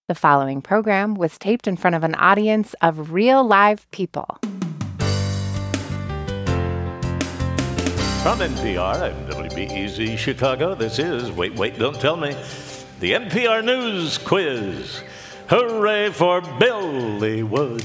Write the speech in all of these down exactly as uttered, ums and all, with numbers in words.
The following program was taped in front of an audience of real live people. From N P R, I'm W B E Z Chicago. This is Wait, Wait, Don't Tell Me, the N P R News Quiz. Hooray for Billywood.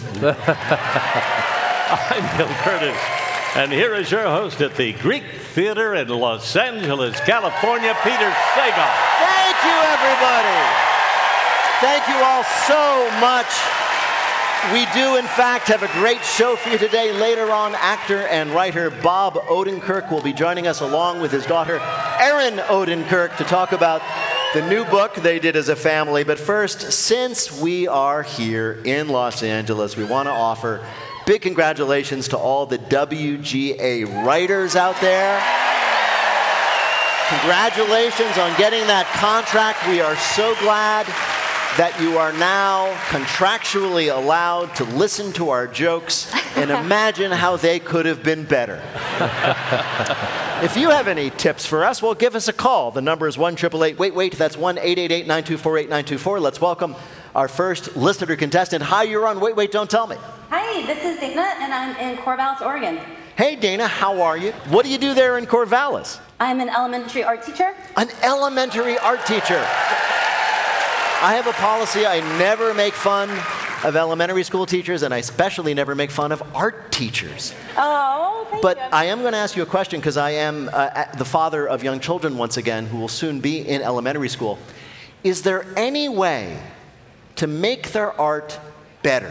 I'm Bill Curtis, and here is your host at the Greek Theater in Los Angeles, California, Peter Sagal. Thank you, everybody. Thank you all so much. We do, in fact, have a great show for you today. Later on, actor and writer Bob Odenkirk will be joining us along with his daughter, Erin Odenkirk, to talk about the new book they did as a family. But first, since we are here in Los Angeles, we want to offer big congratulations to all the W G A writers out there. Congratulations on getting that contract. We are so glad that you are now contractually allowed to listen to our jokes and imagine how they could have been better. If you have any tips for us, well, give us a call. The number is one eight eight eight, wait, wait. That's one eight eight eight, nine two four, eight nine two four. Let's welcome our first listener contestant. Hi, you're on Wait, Wait, Don't Tell Me. Hi, this is Dana, and I'm in Corvallis, Oregon. Hey, Dana, how are you? What do you do there in Corvallis? I'm an elementary art teacher. An elementary art teacher. I have a policy. I never make fun of elementary school teachers, and I especially never make fun of art teachers. Oh, thank But you. I am going to ask you a question because I am uh, the father of young children once again who will soon be in elementary school. Is there any way to make their art better?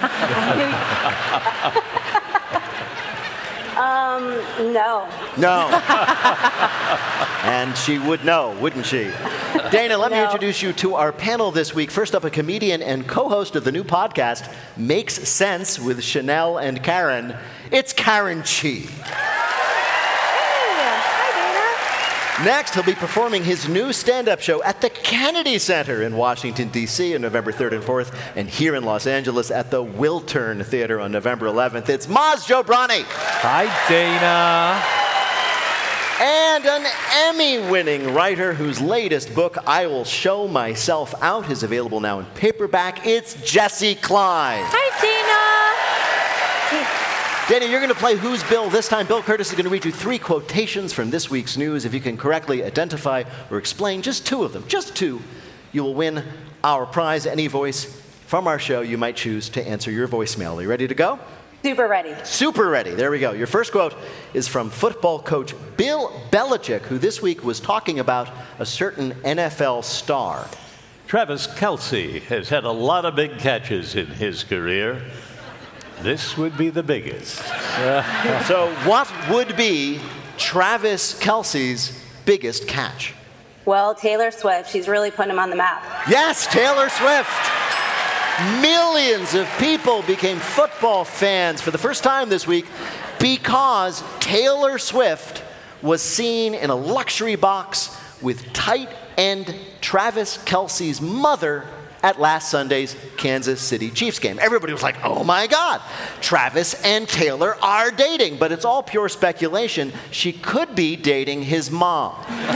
um, no. No. And she would know, wouldn't she? Dana, let No. me introduce you to our panel this week. First up, a comedian and co-host of the new podcast, Makes Sense with Chanel and Karen. It's Karen Chee. Hi, Next, he'll be performing his new stand-up show at the Kennedy Center in Washington, D C on November third and fourth, and here in Los Angeles at the Wiltern Theater on November eleventh. It's Maz Jobrani. Hi, Dana. And an Emmy-winning writer whose latest book, I Will Show Myself Out, is available now in paperback. It's Jessi Klein. Hi, Dana, you're going to play Who's Bill this time. Bill Curtis is going to read you three quotations from this week's news. If you can correctly identify or explain just two of them, just two, you will win our prize. Any voice from our show you might choose to answer your voicemail. Are you ready to go? Super ready. Super ready. There we go. Your first quote is from football coach Bill Belichick, who this week was talking about a certain N F L star. Travis Kelce has had a lot of big catches in his career. This would be the biggest. So what would be Travis Kelce's biggest catch? Well, Taylor Swift, she's really putting him on the map. Yes, Taylor Swift. Millions of people became football fans for the first time this week because Taylor Swift was seen in a luxury box with tight end Travis Kelce's mother at last Sunday's Kansas City Chiefs game. Everybody was like, oh my God, Travis and Taylor are dating. But it's all pure speculation. She could be dating his mom.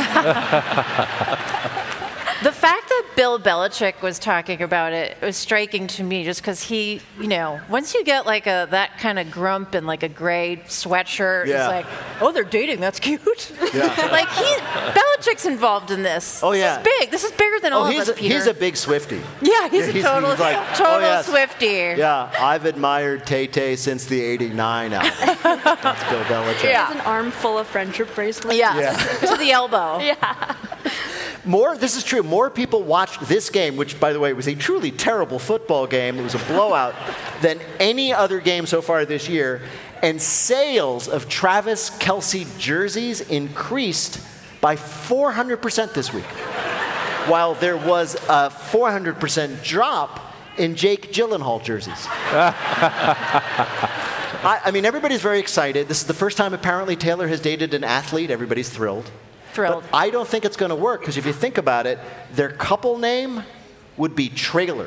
The fact that Bill Belichick was talking about it was striking to me just because he, you know, once you get like a that kind of grump and like a gray sweatshirt, Yeah. it's like, oh, they're dating. That's cute. Yeah. Like he, Belichick's involved in this. Oh, yeah. This is big. This is bigger than all Oh, of he's us, a, Peter. he's a big Swiftie. yeah, he's Yeah, a he's- total, he's like, total oh, yes. Swiftie. Yeah, I've admired Tay-Tay since the eighty-nine album. That's Bill Belichick. Yeah. Has an arm full of friendship bracelets. Yeah. Yeah. To the elbow. Yeah. More, this is true, more people watched this game, which, by the way, was a truly terrible football game. It was a blowout, than any other game so far this year. And sales of Travis Kelce jerseys increased by four hundred percent this week, while there was a four hundred percent drop in Jake Gyllenhaal jerseys. I, I mean, everybody's very excited. This is the first time, apparently, Taylor has dated an athlete. Everybody's thrilled. Thrilled. But I don't think it's going to work, because if you think about it, their couple name would be Trailer.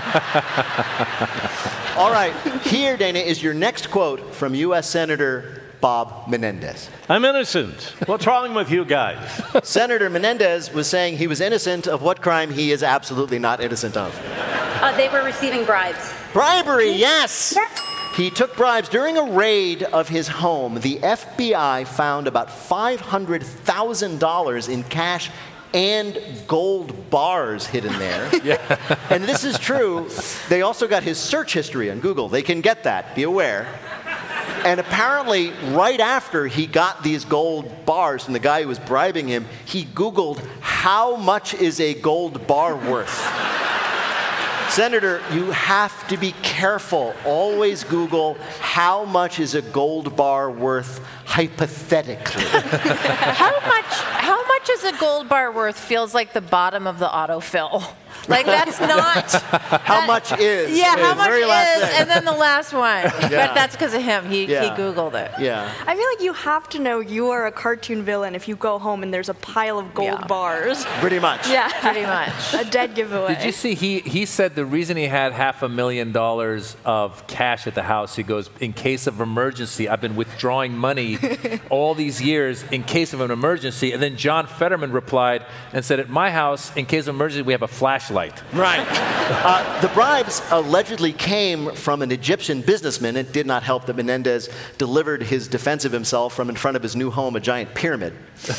All right, here, Dana, is your next quote from U S Senator Bob Menendez. I'm innocent. What's wrong with you guys? Senator Menendez was saying he was innocent of what crime he is absolutely not innocent of. Uh, they were receiving bribes. Bribery, yes! Yes. He took bribes. During a raid of his home, the F B I found about five hundred thousand dollars in cash and gold bars hidden there. Yeah. And this is true. They also got his search history on Google. They can get that, be aware. And apparently, right after he got these gold bars from the guy who was bribing him, he Googled, how much is a gold bar worth? Senator, you have to be careful. Always Google, how much is a gold bar worth hypothetically? How much? How much is a gold bar worth? Feels like the bottom of the autofill. Like that's not. How that, much is? Yeah, how is, much very last is? thing. And then the last one. Yeah. But that's because of him. He Yeah. he Googled it. Yeah. I feel like you have to know you are a cartoon villain if you go home and there's a pile of gold Yeah. bars. Pretty much. Yeah. Pretty much. A dead giveaway. Did you see he, he said the reason he had half a million dollars of cash at the house, he goes, in case of emergency, I've been withdrawing money all these years in case of an emergency. And then John Fetterman replied and said, at my house, in case of emergency, we have a flashlight. Right. Uh, the bribes allegedly came from an Egyptian businessman. It did not help that Menendez delivered his defense of himself from in front of his new home, a giant pyramid.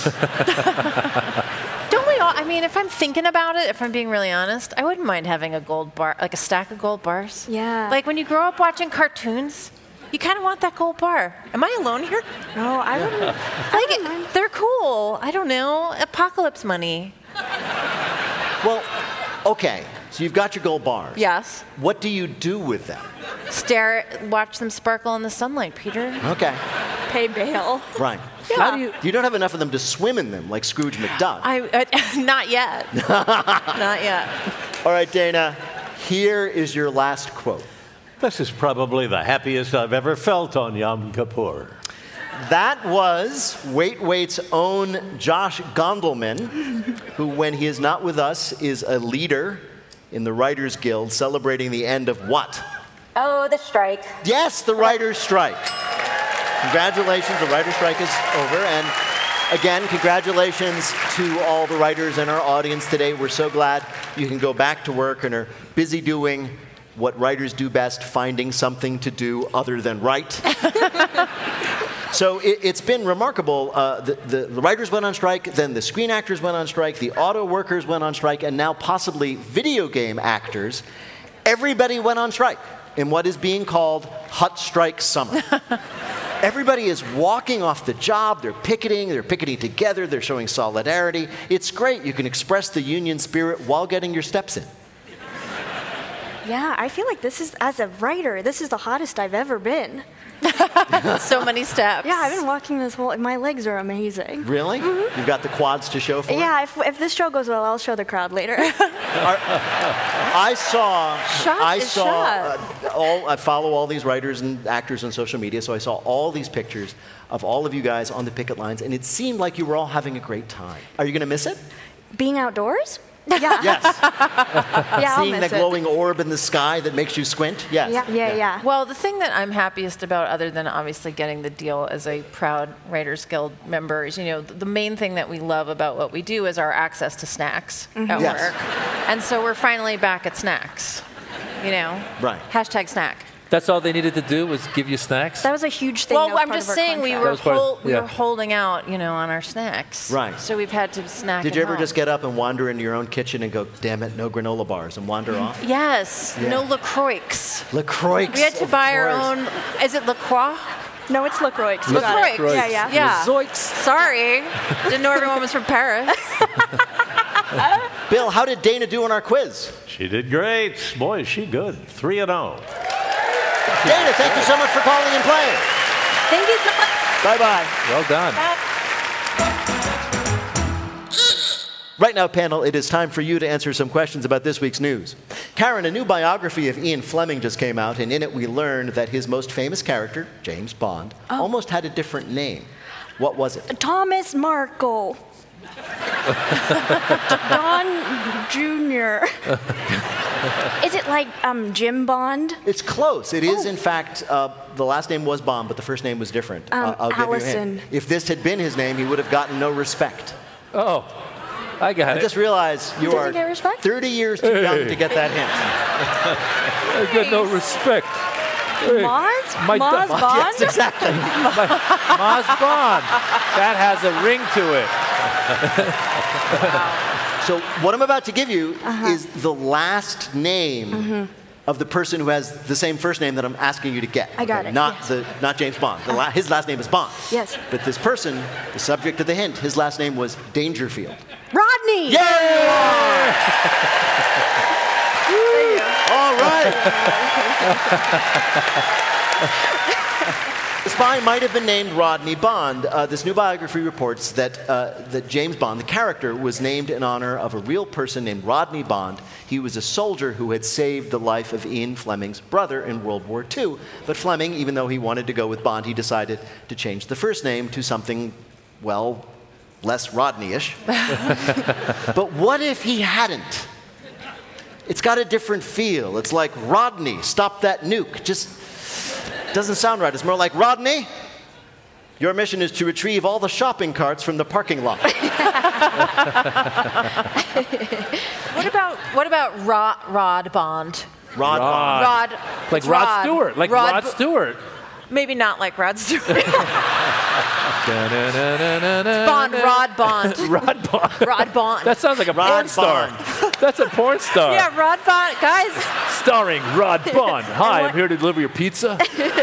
Don't we all? I mean, if I'm thinking about it, if I'm being really honest, I wouldn't mind having a gold bar, like a stack of gold bars. Yeah. Like when you grow up watching cartoons, you kind of want that gold bar. Am I alone here? No, I wouldn't. Like it, they're cool. I don't know. Apocalypse money. Well, okay. So you've got your gold bars. Yes. What do you do with them? Stare, watch them sparkle in the sunlight, Peter. Okay. Pay bail. Right. How do you? You don't have enough of them to swim in them like Scrooge McDuck. I uh, not yet. Not yet. All right, Dana. Here is your last quote. This is probably the happiest I've ever felt on Yom Kippur. That was Wait Wait's own Josh Gondelman, who, when he is not with us, is a leader in the Writers Guild celebrating the end of what? Oh, the strike. Yes, the writer's strike. Congratulations, the writer's strike is over. And again, congratulations to all the writers in our audience today. We're so glad you can go back to work and are busy doing what writers do best, finding something to do other than write. So it, it's been remarkable. Uh, the, the, the writers went on strike, then the screen actors went on strike, the auto workers went on strike, and now possibly video game actors. Everybody went on strike in what is being called Hut Strike Summer. Everybody is walking off the job, they're picketing, they're picketing together, they're showing solidarity. It's great. You can express the union spirit while getting your steps in. Yeah, I feel like this is, as a writer, this is the hottest I've ever been. So many steps. Yeah, I've been walking this whole, my legs are amazing. Really? Mm-hmm. You've got the quads to show for it? Yeah, if, if this show goes well, I'll show the crowd later. I saw, Shot I is saw, shot. uh, all, I follow all these writers and actors on social media, so I saw all these pictures of all of you guys on the picket lines, and it seemed like you were all having a great time. Are you going to miss it? Being outdoors? Yeah. Yes. Yeah, I'll Seeing miss that it. glowing orb in the sky that makes you squint? Yes. Yeah, yeah, yeah. Well, the thing that I'm happiest about, other than obviously getting the deal as a proud Writers Guild member, is, you know, the main thing that we love about what we do is our access to snacks at Yes. work. And so we're finally back at snacks, you know? Right. Hashtag snack. That's all they needed to do was give you snacks? That was a huge thing. that Well, was I'm part just of our saying we contract. were, That was part of- hol- we yeah. were holding out, you know, on our snacks. Right. So we've had to snack Did at you ever home. just get up and wander into your own kitchen and go, damn it, no granola bars, and wander off? Yes. Yeah. No LaCroix. LaCroix. We had to of buy our course. own. Is it LaCroix? No, it's LaCroix. You got it. LaCroix. Yeah, yeah. Yeah. Zoinks. Sorry. Didn't know everyone was from Paris. Bill, how did Dana do on our quiz? She did great. Boy, is she good. Three and oh. Dana, thank you so much for calling and playing. Thank you so much. Bye-bye. Well done. Right now, panel, it is time for you to answer some questions about this week's news. Karen, a new biography of Ian Fleming just came out, and in it we learned that his most famous character, James Bond, Oh. almost had a different name. What was it? Thomas Markle. Don Junior Is it like um, Jim Bond? It's close. It is, in fact, uh, the last name was Bond, but the first name was different. Um, uh, I'll give you a Allison. hint. If this had been his name, he would have gotten no respect. Oh, I got I it. just realized you Does he are get respect? thirty years too young to get that hint. I got no respect. Hey, Maz? my Maz du- Bond? Yes, exactly. Maz Bond. That has a ring to it. So what I'm about to give you Uh-huh. is the last name Mm-hmm. of the person who has the same first name that I'm asking you to get. I got it, Not yes. the not James Bond. The la- his last name is Bond. Yes. But this person, the subject of the hint, his last name was Dangerfield. Rodney! Yeah! All right. The spy might have been named Rodney Bond. Uh, this new biography reports that, uh, that James Bond, the character, was named in honor of a real person named Rodney Bond. He was a soldier who had saved the life of Ian Fleming's brother in World War Two. But Fleming, even though he wanted to go with Bond, he decided to change the first name to something, well, less Rodney-ish. But what if he hadn't? It's got a different feel. It's like, Rodney, stop that nuke. Just doesn't sound right. It's more like, Rodney, your mission is to retrieve all the shopping carts from the parking lot. What about what about Rod, Rod Bond? Rod Bond. Rod, Like it's Rod, Stewart. Like Rod, Rod Stewart. Maybe not like Rod Stewart. Da-na-na-na-na-na. Bond, Rod Bond, Rod Bond. Rod Bond. That sounds like a Rod porn star. That's a porn star. yeah, Rod Bond, guys. Starring Rod Bond. Hi, what- I'm here to deliver your pizza.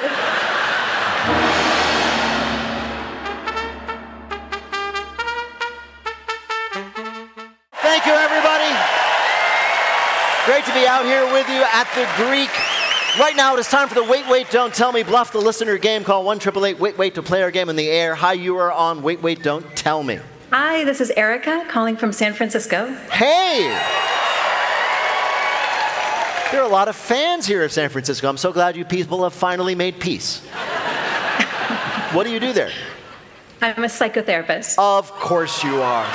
Thank you, everybody. Great to be out here with you at the Greek. Right now, it is time for the Wait, Wait, Don't Tell Me Bluff the Listener game. Call one eight eight eight Wait, Wait to play our game in the air. Hi, you are on Wait, Wait, Don't Tell Me. Hi, this is Erica calling from San Francisco. Hey! There are a lot of fans here of San Francisco. I'm so glad you people have finally made peace. What do you do there? I'm a psychotherapist. Of course you are.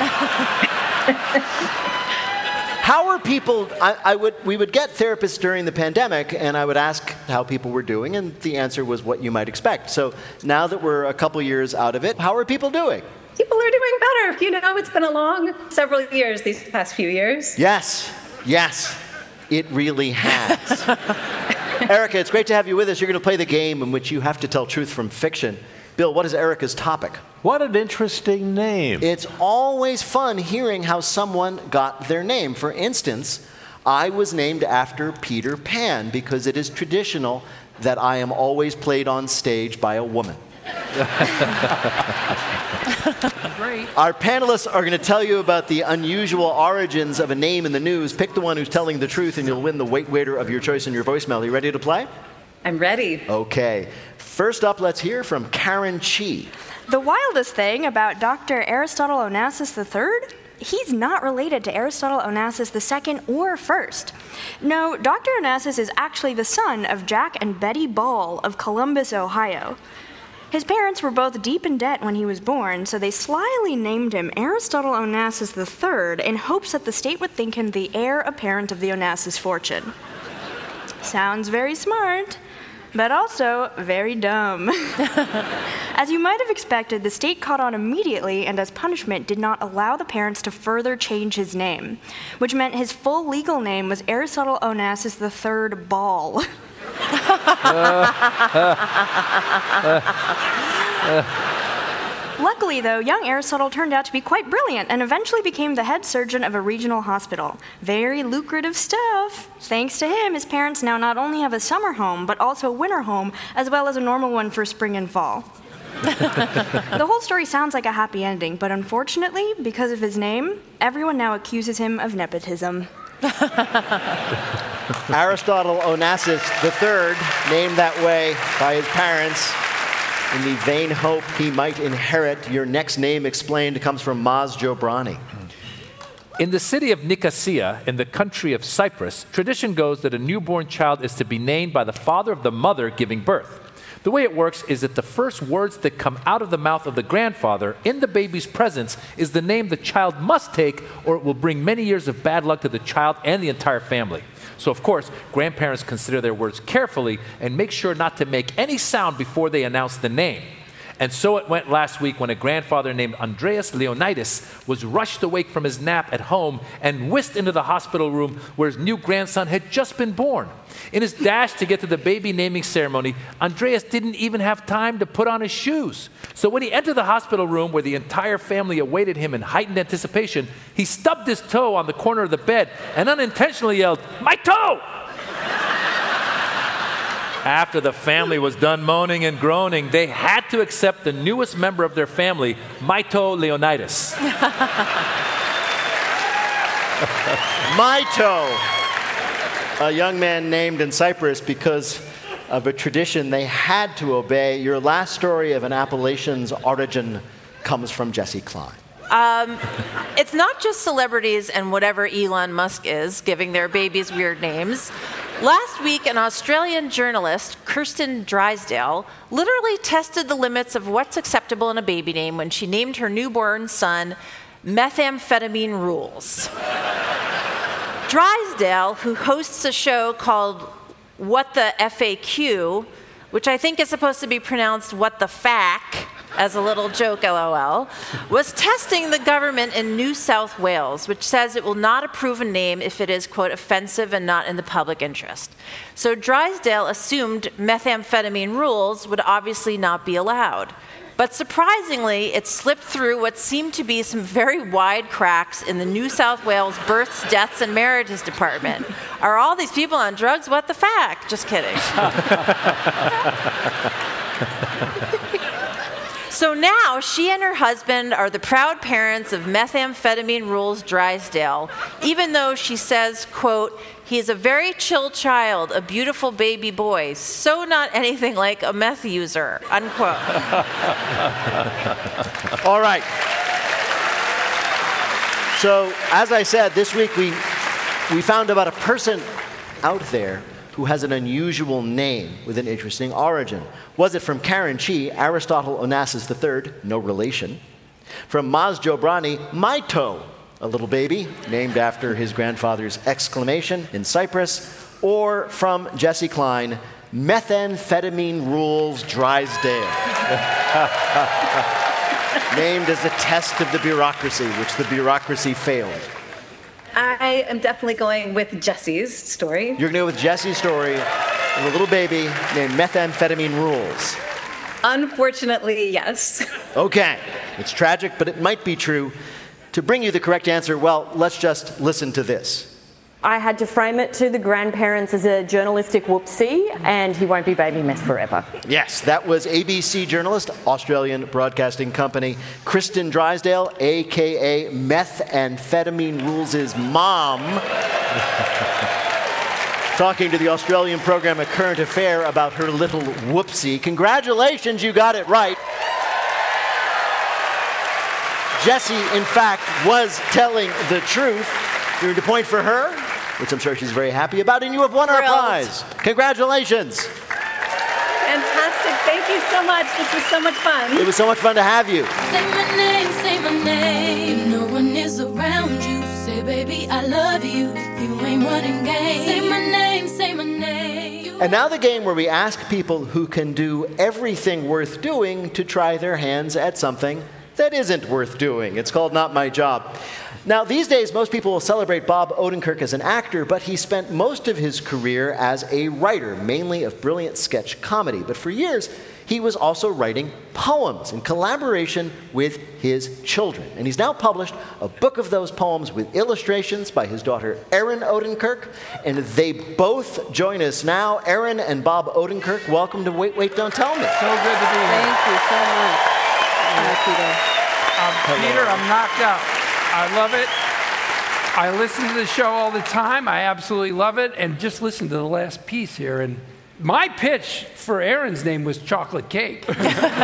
How are people? I, I would. We would get therapists during the pandemic, and I would ask how people were doing, and the answer was what you might expect. So now that we're a couple years out of it, how are people doing? People are doing better. You know, it's been a long several years, these past few years. Yes, yes, it really has. Erica, it's great to have you with us. You're going to play the game in which you have to tell truth from fiction. Bill, what is Erica's topic? What an interesting name. It's always fun hearing how someone got their name. For instance, I was named after Peter Pan because it is traditional that I am always played on stage by a woman. Great. Our panelists are going to tell you about the unusual origins of a name in the news. Pick the one who's telling the truth, and you'll win the Wait Waiter of your choice in your voicemail. Are you ready to play? I'm ready. Okay. First up, let's hear from Karen Chi. The wildest thing about Doctor Aristotle Onassis the third? He's not related to Aristotle Onassis the second or first. No, Doctor Onassis is actually the son of Jack and Betty Ball of Columbus, Ohio. His parents were both deep in debt when he was born, so they slyly named him Aristotle Onassis the third in hopes that the state would think him the heir apparent of the Onassis fortune. Sounds very smart, but also very dumb. As you might have expected, the state caught on immediately and as punishment did not allow the parents to further change his name, which meant his full legal name was Aristotle Onassis the third Ball. Luckily, though, young Aristotle turned out to be quite brilliant and eventually became the head surgeon of a regional hospital. Very lucrative stuff. Thanks to him, his parents now not only have a summer home, but also a winter home, as well as a normal one for spring and fall. The whole story sounds like a happy ending, but unfortunately, because of his name, everyone now accuses him of nepotism. Aristotle Onassis the third, named that way by his parents in the vain hope he might inherit. Your next name explained comes from Maz Jobrani. In the city of Nicosia, in the country of Cyprus, tradition goes that a newborn child is to be named by the father of the mother giving birth. The way it works is that the first words that come out of the mouth of the grandfather in the baby's presence is the name the child must take, or it will bring many years of bad luck to the child and the entire family. So, of course, grandparents consider their words carefully and make sure not to make any sound before they announce the name. And so it went last week when a grandfather named Andreas Leonidas was rushed awake from his nap at home and whisked into the hospital room where his new grandson had just been born. In his dash to get to the baby naming ceremony, Andreas didn't even have time to put on his shoes. So when he entered the hospital room where the entire family awaited him in heightened anticipation, he stubbed his toe on the corner of the bed and unintentionally yelled, "My toe!" After the family was done moaning and groaning, they had to accept the newest member of their family, Mito Leonidas. Mito, a young man named in Cyprus because of a tradition they had to obey. Your last story of an Appalachian's origin comes from Jessi Klein. Um, it's not just celebrities and whatever Elon Musk is giving their babies weird names. Last week, an Australian journalist, Kirsten Drysdale, literally tested the limits of what's acceptable in a baby name when she named her newborn son Methamphetamine Rules. Drysdale, who hosts a show called What the F A Q, which I think is supposed to be pronounced What the Fack, as a little joke, LOL, was testing the government in New South Wales, which says it will not approve a name if it is, quote, offensive and not in the public interest. So Drysdale assumed methamphetamine rules would obviously not be allowed. But surprisingly, it slipped through what seemed to be some very wide cracks in the New South Wales Births, Deaths, and Marriages Department. Are all these people on drugs? What the fact? Just kidding. So now she and her husband are the proud parents of Methamphetamine Rules Drysdale, even though she says, quote, "He is a very chill child, a beautiful baby boy, so not anything like a meth user," unquote. All right. So, as I said, this week we, we found about a person out there who has an unusual name with an interesting origin. Was it from Karen Chi, Aristotle Onassis the third, no relation? From Maz Jobrani, Mito, a little baby, named after his grandfather's exclamation in Cyprus? Or from Jessi Klein, Methamphetamine Rules Drysdale, named as a test of the bureaucracy, which the bureaucracy failed. I am definitely going with Jessi's story. You're going to go with Jessi's story of a little baby named Methamphetamine Rules. Unfortunately, yes. Okay. It's tragic, but it might be true. To bring you the correct answer, well, let's just listen to this. I had to frame it to the grandparents as a journalistic whoopsie, and he won't be baby meth forever. Yes, that was A B C journalist, Australian Broadcasting Company, Kirsten Drysdale, a k a. Methamphetamine Rules' mom, talking to the Australian program A Current Affair about her little whoopsie. Congratulations, you got it right. Jessi, in fact, was telling the truth. You're to point for her, which I'm sure she's very happy about, and you have won our Thrilled. prize. Congratulations. Fantastic. Thank you so much. This was so much fun. It was so much fun to have you. Say my name, say my name. No one is around you. Say, baby, I love you. If you ain't running game. Say my name, say my name. You And now the game where we ask people who can do everything worth doing to try their hands at something that isn't worth doing. It's called Not My Job. Now, these days, most people will celebrate Bob Odenkirk as an actor, but he spent most of his career as a writer, mainly of brilliant sketch comedy. But for years, he was also writing poems in collaboration with his children. And he's now published a book of those poems with illustrations by his daughter, Erin Odenkirk. And they both join us now. Erin and Bob Odenkirk, welcome to Wait, Wait, Don't Tell Me. So good to be here. Thank you so much. Hi, Peter. Um, Peter, I'm knocked out. I love it. I listen to the show all the time. I absolutely love it. And just listen to the last piece here. And my pitch for Erin's name was chocolate cake. So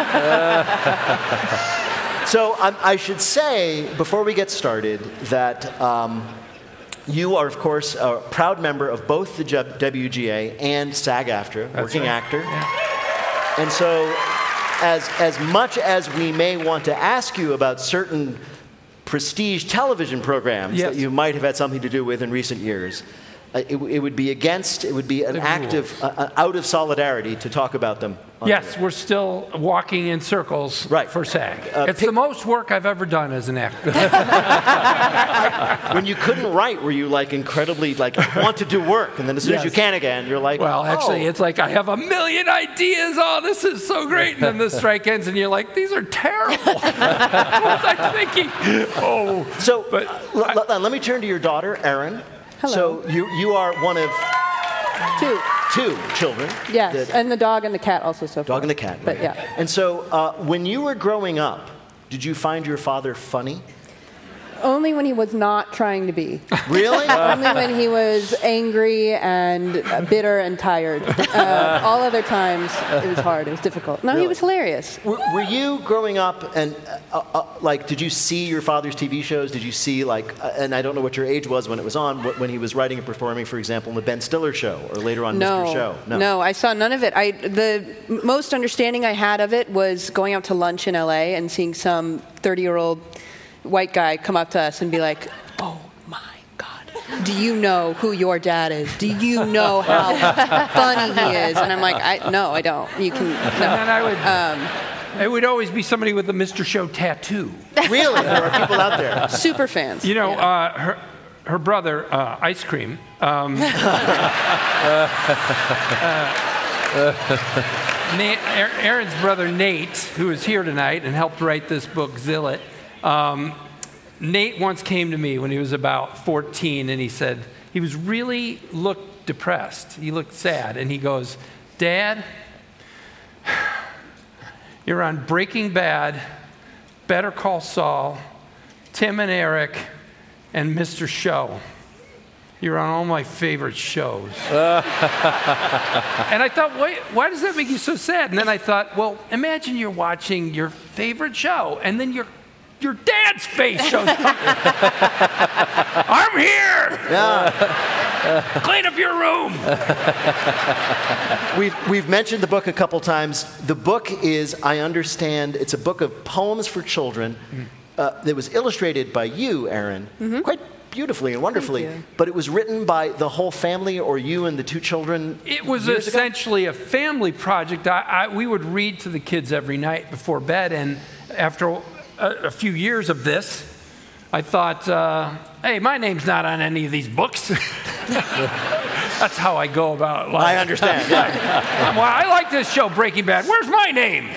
um, I should say, before we get started, that um, you are, of course, a proud member of both the W G A and SAG-AFTRA, That's working right. actor. Yeah. And so as, as much as we may want to ask you about certain prestige television programs Yes. that you might have had something to do with in recent years, uh, it, it would be against, it would be an act of, uh, out of solidarity to talk about them. Yes, we're still walking in circles right. for SAG. Uh, it's pick- the most work I've ever done as an actor. When you couldn't write, were you like incredibly like want to do work, and then as soon Yes. as you can again, you're like, well, actually, oh. it's like I have a million ideas. Oh, this is so great, and then the strike ends, and you're like, these are terrible. What was I thinking? Oh, so but uh, l- l- let me turn to your daughter, Erin. Hello. So you you are one of two two children. Yes, that- and the dog and the cat also so far. Dog and the cat. But right. yeah. And so uh, when you were growing up, did you find your father funny? Only when he was not trying to be. Really? Only when he was angry and uh, bitter and tired. Uh, all other times, it was hard. It was difficult. No, Really? he was hilarious. Were, were you growing up and uh, uh, like, did you see your father's T V shows? Did you see like, uh, and I don't know what your age was when it was on, wh- when he was writing and performing, for example, in the Ben Stiller Show or later on No, Mister Show? no, I saw none of it. I the m- most understanding I had of it was going out to lunch in L A and seeing some thirty-year-old white guy come up to us and be like, "Oh my God, do you know who your dad is? Do you know how funny he is?" And I'm like, "I no, I don't. You can." No. And then I would. Um, it would always be somebody with a Mister Show tattoo. Really? There are people out there. Super fans. You know, uh, her her brother, uh, Ice Cream. Um, uh, Na- Aaron's brother Nate, who is here tonight and helped write this book, Zillet. Um, Nate once came to me when he was about fourteen, and he said he was really looked depressed. He looked sad, and he goes, "Dad, you're on Breaking Bad, Better Call Saul, Tim and Eric, and Mister Show. You're on all my favorite shows." And I thought, wait, why does that make you so sad? And then I thought, well, imagine you're watching your favorite show, and then your your dad's face shows up. I'm here. Yeah. Clean up your room. We've, we've mentioned the book a couple times. The book is, I understand, it's a book of poems for children. Uh, that was illustrated by you, Erin, Mm-hmm. quite beautifully and wonderfully. But it was written by the whole family, or you and the two children. It was years ago? essentially a family project. I, I, we would read to the kids every night before bed, and after a, a few years of this, I thought, uh, hey, my name's not on any of these books. That's how I go about life. I understand, yeah. Well, I like this show, Breaking Bad. Where's my name?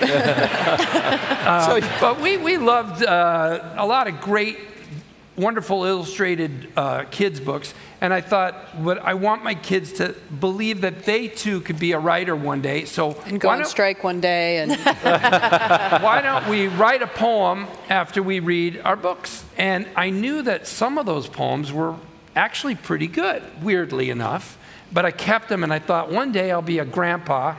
uh, but we, we loved uh, a lot of great, wonderful illustrated uh, kids' books. And I thought, but I want my kids to believe that they too could be a writer one day. So and go why on don't- strike one day and why don't we write a poem after we read our books? And I knew that some of those poems were actually pretty good, weirdly enough. But I kept them, and I thought one day I'll be a grandpa,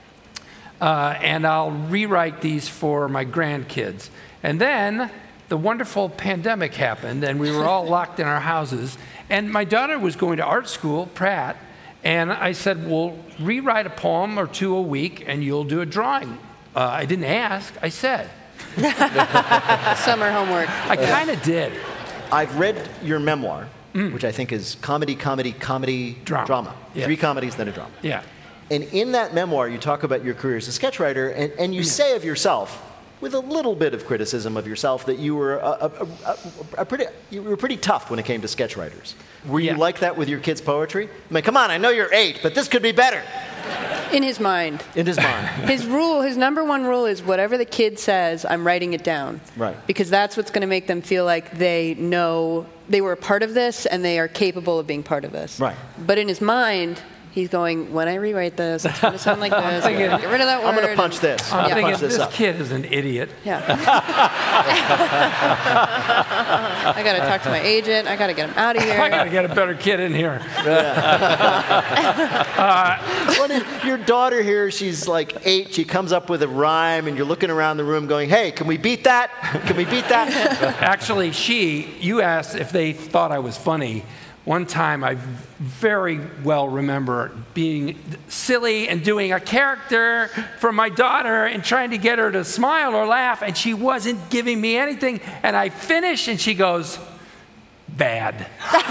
uh, and I'll rewrite these for my grandkids. And then the wonderful pandemic happened, and we were all locked in our houses. And my daughter was going to art school, Pratt, and I said, well, rewrite a poem or two a week, and you'll do a drawing. Uh, I didn't ask, I said. summer homework. I kind of did. I've read your memoir, which I think is comedy, comedy, comedy, Drama. drama. Yeah. Three comedies, then a drama. Yeah. And in that memoir, you talk about your career as a sketch writer, and, and you say of yourself, with a little bit of criticism of yourself, that you were a, a, a, a pretty you were pretty tough when it came to sketch writers. Were you like that with your kids' poetry? I mean, come on, I know you're eight, but this could be better. In his mind. In his mind. His rule, his number one rule is whatever the kid says, I'm writing it down. Right. Because that's what's going to make them feel like they know they were a part of this and they are capable of being part of this. Right. But in his mind, he's going, when I rewrite this, it's going to sound like this. thinking, Get rid of that word. I'm going to punch this. I'm I'm going to thinking, punch this this up. kid is an idiot. Yeah. I got to talk to my agent. I got to get him out of here. I got to get a better kid in here. Funny, your daughter here, she's like eight. She comes up with a rhyme, and you're looking around the room going, hey, can we beat that? Can we beat that? Actually, she, you asked if they thought I was funny. One time, I very well remember being silly and doing a character for my daughter and trying to get her to smile or laugh, and she wasn't giving me anything. And I finished, and she goes, bad.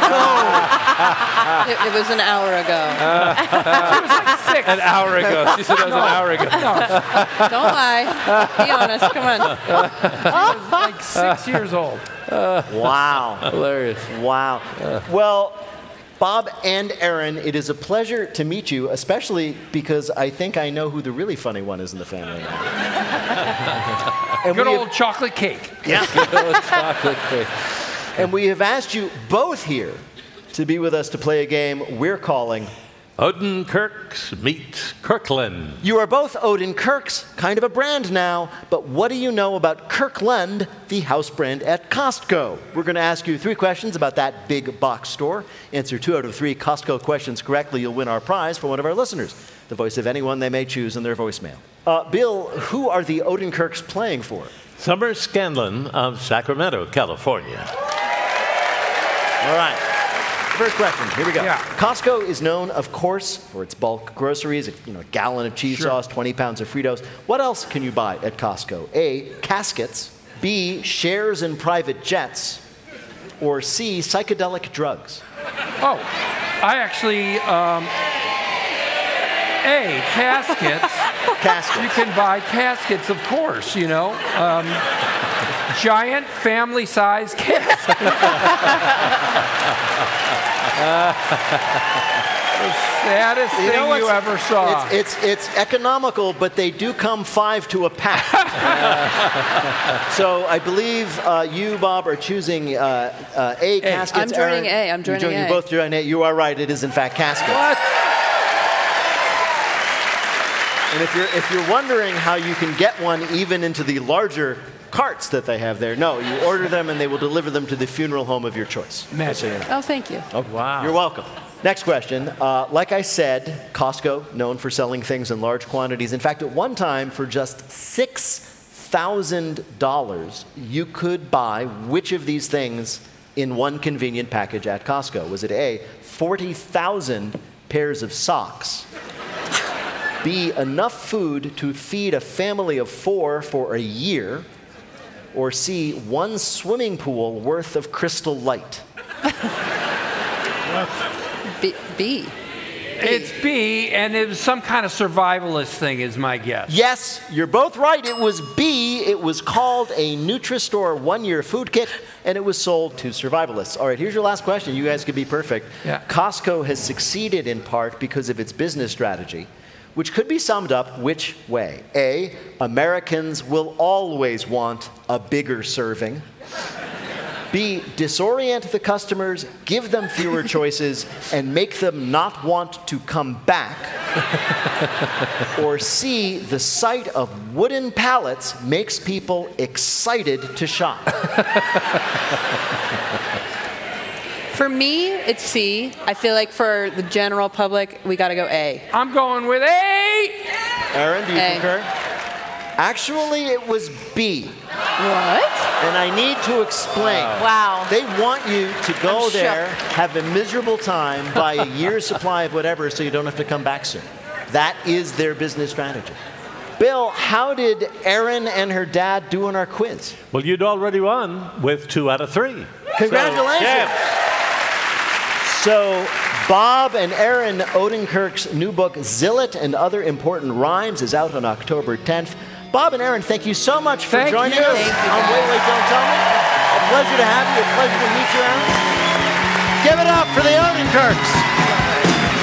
it, it was an hour ago. It was like six. An hour ago. She said it was No. an hour ago. No. Don't lie. Be honest. Come on. She was like six years old. Wow. Hilarious. Wow. Well, Bob and Aaron, it is a pleasure to meet you, especially because I think I know who the really funny one is in the family now. And Good we old have, chocolate cake. yeah. Good old chocolate cake. And we have asked you both here to be with us to play a game we're calling Odenkirk's Meet Kirkland. You are both Odin Kirks, kind of a brand now, but what do you know about Kirkland, the house brand at Costco? We're going to ask you three questions about that big box store. Answer two out of three Costco questions correctly, you'll win our prize for one of our listeners, the voice of anyone they may choose in their voicemail. Uh, Bill, who are the Odin Kirks playing for? Summer Scanlon of Sacramento, California. All right. First question, here we go. Yeah. Costco is known, of course, for its bulk groceries, a you know, gallon of cheese Sure. sauce, twenty pounds of Fritos. What else can you buy at Costco? A, caskets, B, shares in private jets, or C, psychedelic drugs? Oh, I actually, um, A, caskets. Caskets. You can buy caskets, of course, you know. Um, giant family-sized caskets. The saddest You thing know what's- you ever saw. It's, it's, it's economical, but they do come five to a pack. So I believe uh, you, Bob, are choosing uh, uh, A, caskets. I'm joining Aaron, A. I'm joining you're joining, A. You both join A. You are right. It is, in fact, caskets. What? And if you're, if you're wondering how you can get one even into the larger carts that they have there, no, you order them and they will deliver them to the funeral home of your choice. Just so you know. Oh, thank you. Oh, wow. You're welcome. Next question. Uh, like I said, Costco, known for selling things in large quantities. In fact, at one time, for just six thousand dollars, you could buy which of these things in one convenient package at Costco? Was it A, forty thousand pairs of socks? B, enough food to feed a family of four for a year? Or C, one swimming pool worth of Crystal Light? B. B. It's B, and it was some kind of survivalist thing, is my guess. Yes, you're both right. It was B. It was called a Nutri-Store one-year food kit, and it was sold to survivalists. All right, here's your last question. You guys could be perfect. Yeah. Costco has succeeded in part because of its business strategy, which could be summed up which way? A, Americans will always want a bigger serving. B, disorient the customers, give them fewer choices, and make them not want to come back. Or C, the sight of wooden pallets makes people excited to shop. For me, it's C. I feel like for the general public, we got to go A. I'm going with A. Aaron, do you A. concur? Actually, it was B. What? And I need to explain. Wow. They want you to go I'm there, shook. have a miserable time, buy a year's supply of whatever so you don't have to come back soon. That is their business strategy. Bill, how did Erin and her dad do on our quiz? Well, you'd already won with two out of three. Congratulations. So, yeah. So, Bob and Erin Odenkirk's new book, Zillet and Other Important Rhymes, is out on October tenth. Bob and Erin, thank you so much for Thank joining you. us Thank you, on Wait, Wait, Don't Tell Me. A pleasure to have you. A pleasure to meet you, Aaron. Give it up for the Odenkirks.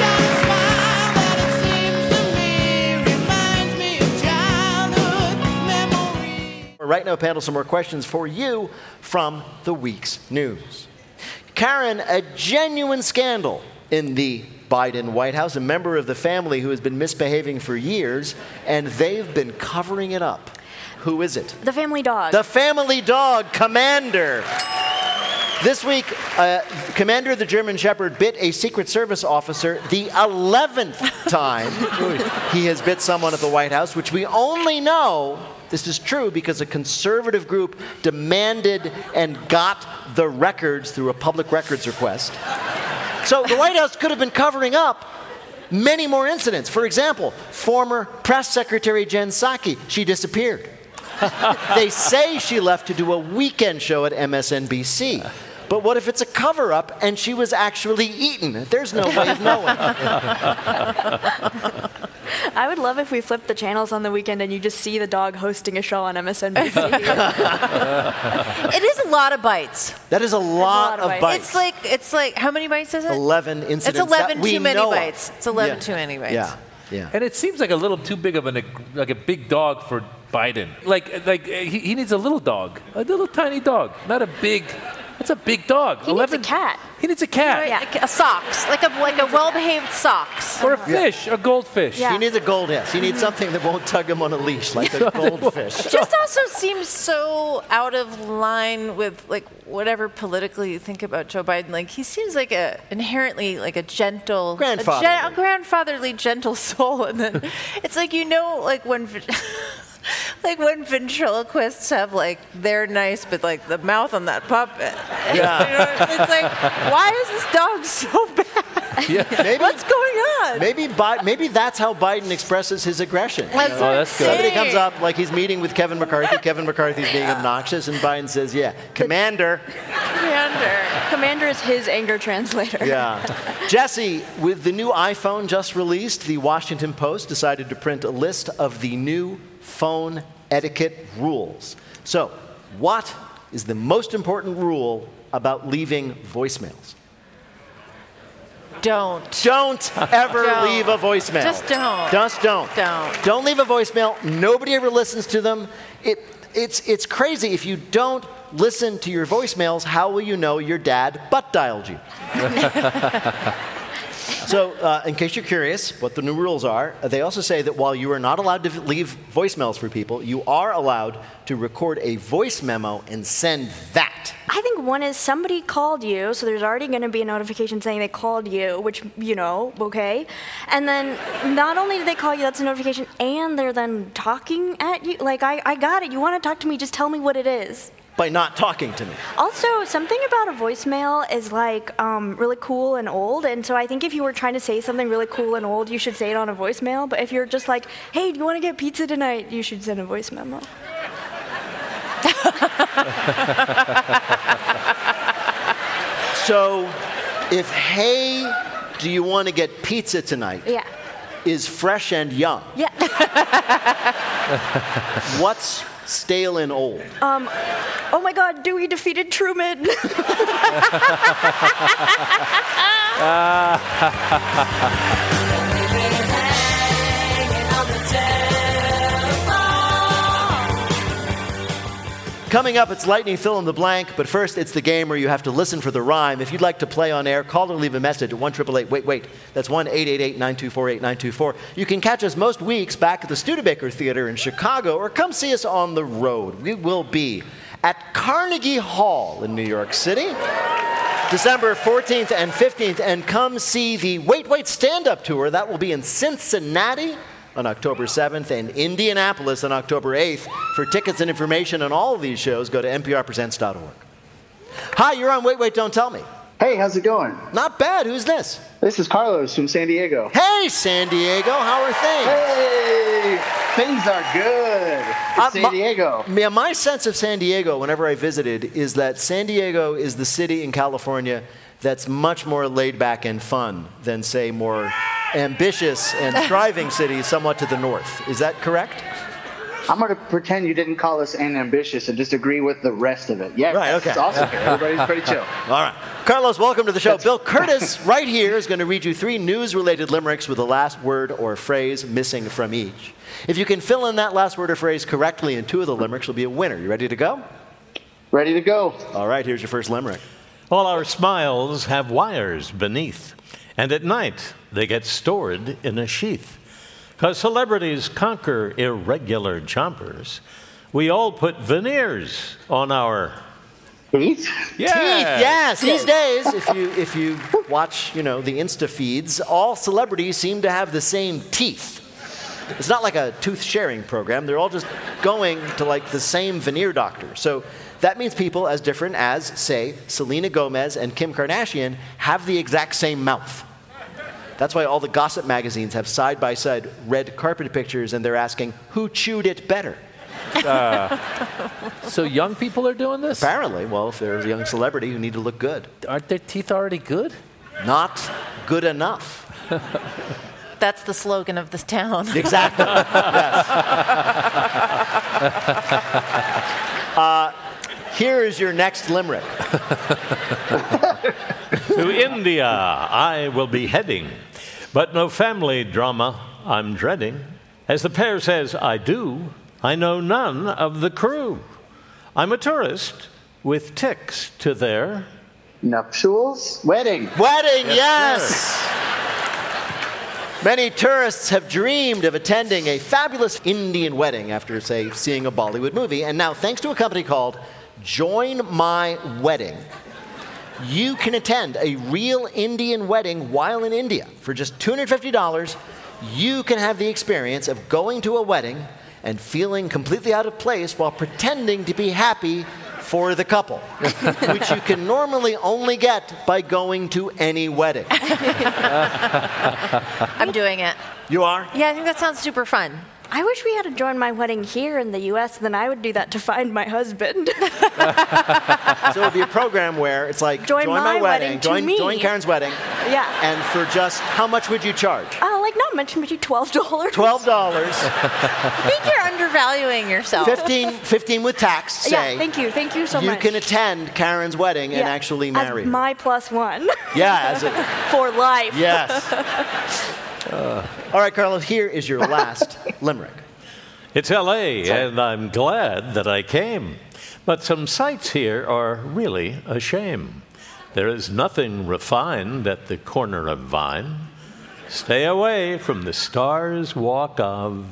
Right now, panel, some more questions for you from the week's news. Karen, a genuine scandal in the Biden White House, a member of the family who has been misbehaving for years, and they've been covering it up. Who is it? The family dog. The family dog, Commander. This week, uh, Commander of the German Shepherd bit a Secret Service officer the eleventh time he has bit someone at the White House, which we only know this is true because a conservative group demanded and got the records through a public records request. So the White House could have been covering up many more incidents. For example, former Press Secretary Jen Psaki, she disappeared. They say she left to do a weekend show at M S N B C. But what if it's a cover-up and she was actually eaten? There's no way of knowing. I would love if we flipped the channels on the weekend and you just see the dog hosting a show on M S N B C. It is a lot of bites. That is a lot, lot of of bites. bites. It's like it's like how many bites is it? eleven incidents. It's eleven that we too many know of. bites. It's eleven Yeah. too many bites. Yeah, yeah. And it seems like a little too big of an like a big dog for Biden. Like like he, he needs a little dog, a little tiny dog, not a big. That's a big dog. He eleven needs a cat. He needs a cat. Yeah. Like a socks, like a like a well-behaved socks. Or a fish, a goldfish. He needs a gold, yes. He needs something that won't tug him on a leash, like a goldfish. It just also seems so out of line with like whatever politically you think about Joe Biden. Like he seems like a inherently like a gentle, Grandfatherly. a, gen- a grandfatherly, gentle soul, and then it's like you know, like when. Like when ventriloquists have like they're nice, but like the mouth on that puppet. Yeah. You know, it's like, why is this dog so bad? Yeah. Maybe, What's going on? Maybe, Bi- maybe that's how Biden expresses his aggression. That's You what I'm that's good. Somebody saying. comes up like he's meeting with Kevin McCarthy. Kevin McCarthy's being obnoxious, and Biden says, "Yeah, Commander." Commander. Commander is his anger translator. Yeah. Jesse, with the new iPhone just released, the Washington Post decided to print a list of the new phone etiquette rules. So, what is the most important rule about leaving voicemails? Don't. Don't ever Don't. leave a voicemail. Just don't. Just don't. Don't. Don't leave a voicemail. Nobody ever listens to them. It, it's, it's crazy. If you don't listen to your voicemails, how will you know your dad butt dialed you? So, uh, in case you're curious what the new rules are, they also say that while you are not allowed to leave voicemails for people, you are allowed to record a voice memo and send that. I think one is somebody called you, so there's already going to be a notification saying they called you, which, you know, okay. And then not only did they call you, that's a notification, and they're then talking at you. Like, I, I got it. You want to talk to me, just tell me what it is. By not talking to me. Also, something about a voicemail is like um, really cool and old, and so I think if you were trying to say something really cool and old, you should say it on a voicemail. But if you're just like, "Hey, do you want to get pizza tonight?" you should send a voice memo. So, if "Hey, do you want to get pizza tonight?" Yeah. is fresh and young, Yeah. what's stale and old? um. Oh my God, Dewey defeated Truman. Coming up, it's Lightning Fill in the Blank, but first it's the game where you have to listen for the rhyme. If you'd like to play on air, call or leave a message at one eight eight eight, wait, wait. That's one eight eight eight, nine two four, eight nine two four. You can catch us most weeks back at the Studebaker Theater in Chicago, or come see us on the road. We will be at Carnegie Hall in New York City, December fourteenth and fifteenth, and come see the Wait, Wait stand-up tour. That will be in Cincinnati on October seventh and Indianapolis on October eighth. For tickets and information on all of these shows, go to N P R presents dot org. Hi, you're on Wait, Wait, Don't Tell Me. Hey, how's it going? Not bad. Who's this? This is Carlos from San Diego. Hey, San Diego. How are things? Hey, things are good. It's Uh, San my- Diego. Yeah, my sense of San Diego, whenever I visited, is that San Diego is the city in California that's much more laid back and fun than, say, more ambitious and thriving cities somewhat to the north. Is that correct? I'm going to pretend you didn't call us ambitious and just agree with the rest of it. Yeah, Right, okay. It's awesome here. Everybody's pretty chill. All right. Carlos, welcome to the show. Bill Curtis, right here, is going to read you three news-related limericks with the last word or phrase missing from each. If you can fill in that last word or phrase correctly in two of the limericks, you'll be a winner. You ready to go? Ready to go. All right, here's your first limerick. All our smiles have wires beneath, and at night they get stored in a sheath. 'Cause celebrities conquer irregular chompers, we all put veneers on our teeth. Teeth, yes. These days, if you if you watch, you know, the Insta feeds, all celebrities seem to have the same teeth. It's not like a tooth sharing program. They're all just going to like the same veneer doctor. So that means people as different as, say, Selena Gomez and Kim Kardashian have the exact same mouth. That's why all the gossip magazines have side-by-side red carpet pictures, and they're asking, who chewed it better? Uh, so young people are doing this? Apparently. Well, if they're a young celebrity who need to look good. Aren't their teeth already good? Not good enough. That's the slogan of this town. Exactly. Yes. Uh, here is your next limerick. To India I will be heading, but no family drama I'm dreading. As the pair says I do, I know none of the crew. I'm a tourist with tics to their... Nuptials? Wedding. Wedding, Yes, yes! Many tourists have dreamed of attending a fabulous Indian wedding after, say, seeing a Bollywood movie. And now, thanks to a company called Join My Wedding, you can attend a real Indian wedding while in India. For just two hundred fifty dollars, you can have the experience of going to a wedding and feeling completely out of place while pretending to be happy for the couple, which you can normally only get by going to any wedding. I'm doing it. You are? Yeah, I think that sounds super fun. I wish we had to join my wedding here in the U S, and then I would do that to find my husband. So it would be a program where it's like, Join join my my wedding, wedding to join, me. join Karen's wedding. Yeah. And for just, how much would you charge? Oh, like not much, maybe twelve dollars. twelve dollars. I think you're undervaluing yourself. fifteen, fifteen with tax, say. Yeah, thank you. Thank you so you much. can attend Karen's wedding and Yeah. actually As marry her. my plus one. Yeah, as a, For life. yes. Uh, all right, Carlos, here is your last limerick. It's L A, and I'm glad that I came. But some sights here are really a shame. There is nothing refined at the corner of Vine. Stay away from the Stars Walk of...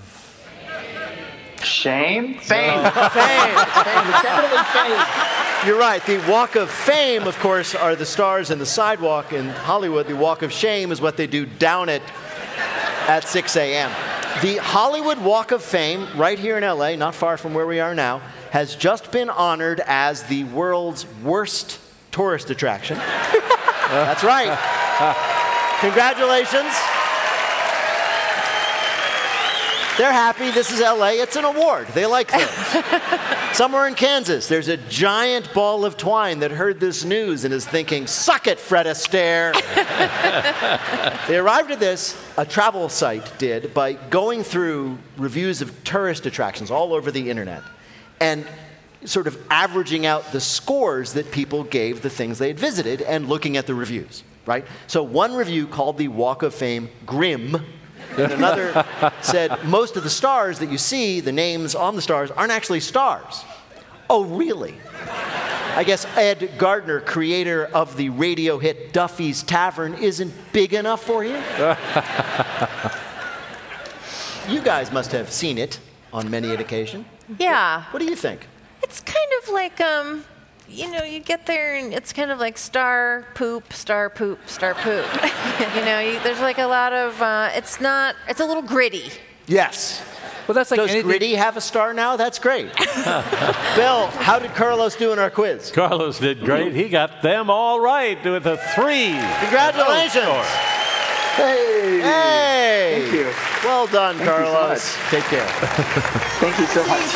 Shame? Fame. Fame. Fame. Definitely fame. You're right. The Walk of Fame, of course, are the stars in the sidewalk. In Hollywood, the Walk of Shame is what they do down it at six a.m. The Hollywood Walk of Fame, right here in L A, not far from where we are now, has just been honored as the world's worst tourist attraction. That's right. Congratulations. They're happy. This is L A. It's an award. They like things. Somewhere in Kansas, there's a giant ball of twine that heard this news and is thinking, suck it, Fred Astaire. They arrived at this, a travel site did, by going through reviews of tourist attractions all over the internet and sort of averaging out the scores that people gave the things they had visited and looking at the reviews, right? So one review called the Walk of Fame grim, and another said, most of the stars that you see, the names on the stars, aren't actually stars. Oh, really? I guess Ed Gardner, creator of the radio hit Duffy's Tavern, isn't big enough for you? You guys must have seen it on many an occasion. Yeah. What do you think? It's kind of like, um, you know, you get there and it's kind of like star poop, star poop, star poop. you know, you, there's like a lot of, uh, it's not, it's a little gritty. Yes. Well, that's like Does anything- Gritty have a star now? That's great. Bill, how did Carlos do in our quiz? Carlos did great. He got them all right with a three. Congratulations. No score. Hey. Hey. Thank you. Well done, Thank you so Carlos. much. Take care. Thank you so much.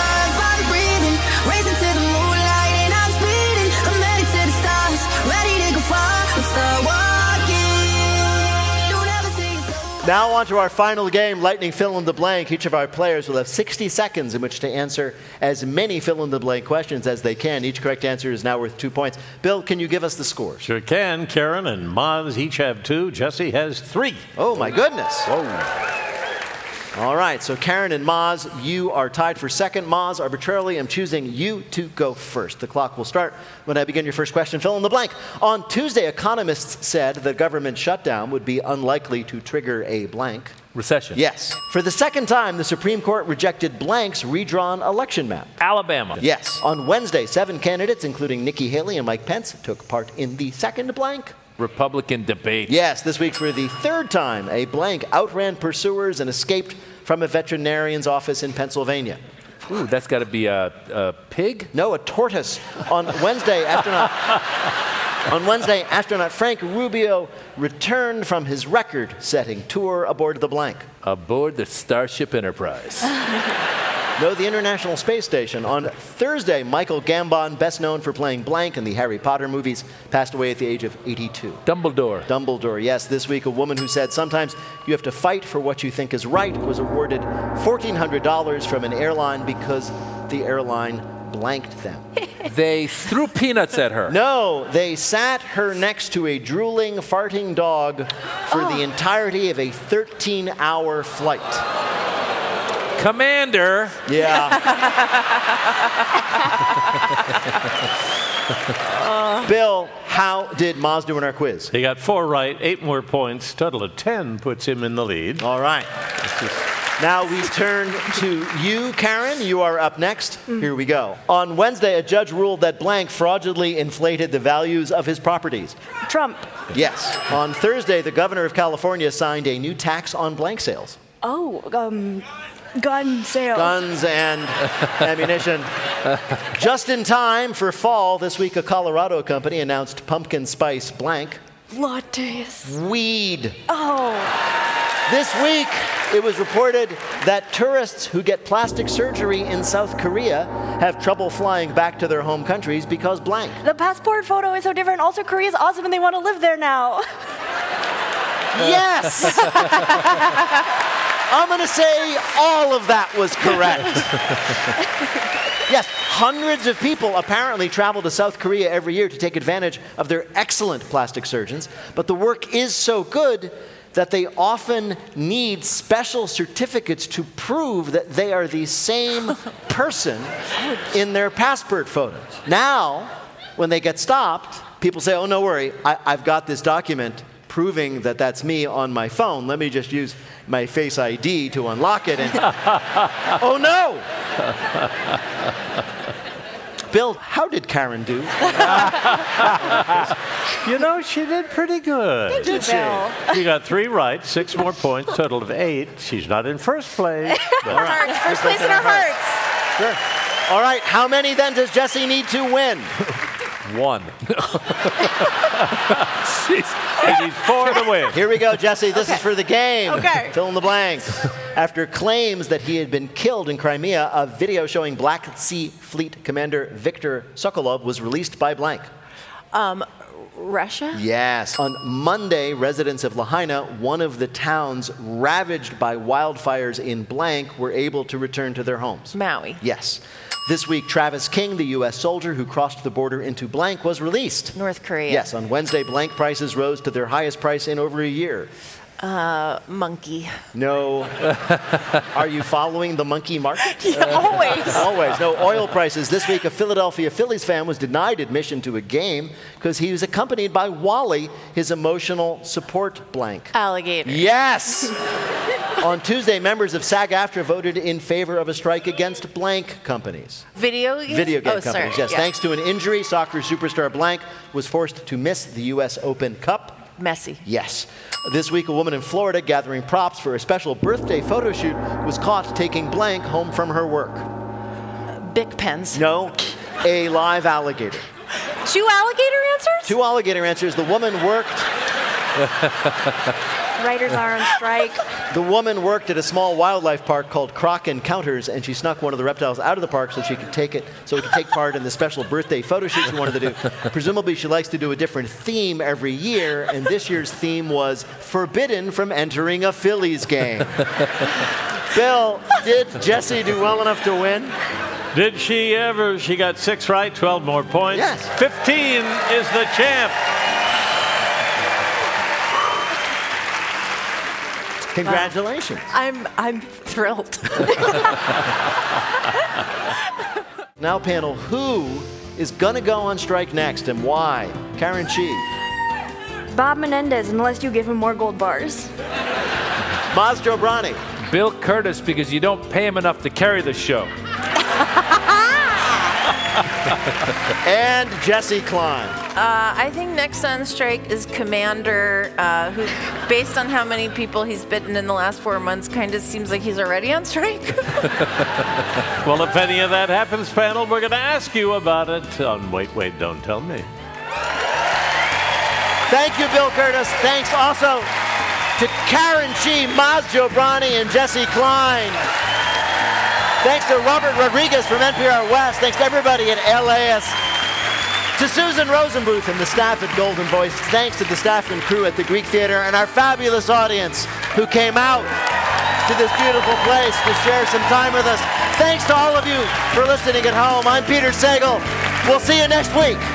Now on to our final game, Lightning Fill in the Blank. Each of our players will have sixty seconds in which to answer as many fill in the blank questions as they can. Each correct answer is now worth two points. Bill, can you give us the scores? Sure can. Karen and Maz each have two. Jesse has three. Oh, my goodness. All right, so Karen and Maz, you are tied for second. Maz, arbitrarily, I'm choosing you to go first. The clock will start when I begin your first question. Fill in the blank. On Tuesday, economists said the government shutdown would be unlikely to trigger a blank. Recession. Yes. For the second time, the Supreme Court rejected blank's redrawn election map. Alabama. Yes. On Wednesday, seven candidates, including Nikki Haley and Mike Pence, took part in the second blank. Republican debate. Yes, this week for the third time, a blank outran pursuers and escaped from a veterinarian's office in Pennsylvania. Ooh, that's got to be a, a pig? No, a tortoise. On Wednesday, astronaut on Wednesday, astronaut Frank Rubio returned from his record-setting tour aboard the blank. Aboard the Starship Enterprise. No, the International Space Station. On Thursday, Michael Gambon, best known for playing Blank in the Harry Potter movies, passed away at the age of eighty-two. Dumbledore. Dumbledore, yes. This week, a woman who said sometimes you have to fight for what you think is right was awarded fourteen hundred dollars from an airline because the airline blanked them. They threw peanuts at her. No, they sat her next to a drooling, farting dog for Oh. the entirety of a thirteen-hour flight. Commander. Yeah. Bill, how did Maz do in our quiz? He got four right, eight more points. Total of ten puts him in the lead. All right. Now we turn to you, Karen. You are up next. Here we go. On Wednesday, a judge ruled that Blank fraudulently inflated the values of his properties. Trump. Yes. On Thursday, the governor of California signed a new tax on blank sales. Oh, um, gun sales. Guns and ammunition. Just in time for fall, this week a Colorado company announced pumpkin spice blank. Lattes. Weed. Oh. This week, it was reported that tourists who get plastic surgery in South Korea have trouble flying back to their home countries because blank. The passport photo is so different. Also, Korea's awesome and they want to live there now. Yes! I'm going to say all of that was correct. Yes, hundreds of people apparently travel to South Korea every year to take advantage of their excellent plastic surgeons, but the work is so good that they often need special certificates to prove that they are the same person in their passport photos. Now, when they get stopped, people say, oh, no worry, I- I've got this document proving that that's me on my phone. Let me just use my Face I D to unlock it. And oh, no! Bill, how did Karen do? You know, she did pretty good. Thank you, Did she? Bill. You got three right, six more points, total of eight. She's not in first place. Our hearts, first place in our hearts. Sure. All right, how many then does Jesse need to win? One. She's, she's four to win. Here we go, Jesse. This Okay. is for the game. Okay. Fill in the blanks. After claims that he had been killed in Crimea, a video showing Black Sea Fleet Commander Viktor Sokolov was released by blank. Um, Russia? Yes. On Monday, residents of Lahaina, one of the towns ravaged by wildfires in blank, were able to return to their homes. Maui. Yes. This week, Travis King, the U S soldier who crossed the border into blank, was released. North Korea. Yes, on Wednesday, blank prices rose to their highest price in over a year. Uh, monkey. No. Are you following the monkey market? Yeah, always. Always. No, oil prices. This week, a Philadelphia Phillies fan was denied admission to a game because he was accompanied by Wally, his emotional support blank. Alligator. Yes! On Tuesday, members of SAG-AFTRA voted in favor of a strike against blank companies. Video game? Video game oh, companies, sorry. yes. Yeah. Thanks to an injury, soccer superstar blank was forced to miss the U S Open Cup. Messy. Yes. This week, a woman in Florida gathering props for a special birthday photo shoot was caught taking blank home from her work. Bic pens. No, a live alligator. Two alligator answers? Two alligator answers. The woman worked. Writers are on strike. The woman worked at a small wildlife park called Croc Encounters, and she snuck one of the reptiles out of the park so she could take it, so it could take part in the special birthday photo shoot she wanted to do. Presumably, she likes to do a different theme every year, and this year's theme was forbidden from entering a Phillies game. Bill, did Jesse do well enough to win? Did she ever? She got six right, twelve more points. Yes. fifteen is the champ. Congratulations. I'm I'm thrilled. Now, panel, who is going to go on strike next and why? Karen Chi. Bob Menendez, unless you give him more gold bars. Maz Jobrani. Bill Curtis, because you don't pay him enough to carry the show. And Jesse Klein. Uh, I think next on strike is Commander, uh, who, based on how many people he's bitten in the last four months, kind of seems like he's already on strike. Well, if any of that happens, panel, we're going to ask you about it on Wait, Wait, Don't Tell Me. Thank you, Bill Curtis. Thanks also to Karen Chi, Maz Jobrani, and Jesse Klein. Thanks to Robert Rodriguez from N P R West. Thanks to everybody at L A S. To Susan Rosenbluth and the staff at Golden Voice. Thanks to the staff and crew at the Greek Theater and our fabulous audience who came out to this beautiful place to share some time with us. Thanks to all of you for listening at home. I'm Peter Sagal. We'll see you next week.